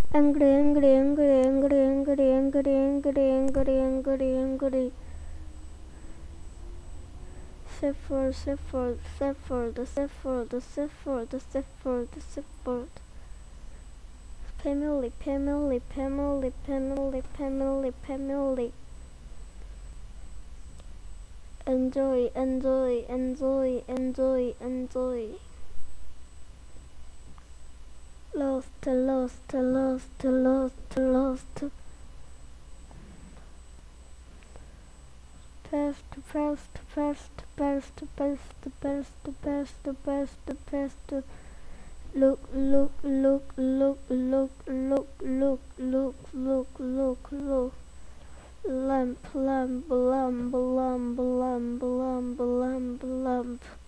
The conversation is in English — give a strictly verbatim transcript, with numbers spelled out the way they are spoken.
Angry, angry, angry, angry, angry, angry, angry, angry, angry, angry. Shepherd, shepherd, shepherd, shepherd, shepherd, shepherd, shepherd. Family, family, family, family, family, family. Enjoy, enjoy, enjoy, enjoy, enjoy. Lost, lost, lost, lost, lost. Best, best, best, best, best, best, best, best, best. Look, look, look, look, look, look, look, look, look, look, look. Lamp, lamp, lamp, lamp, lamp, lamp, lamp, lamp.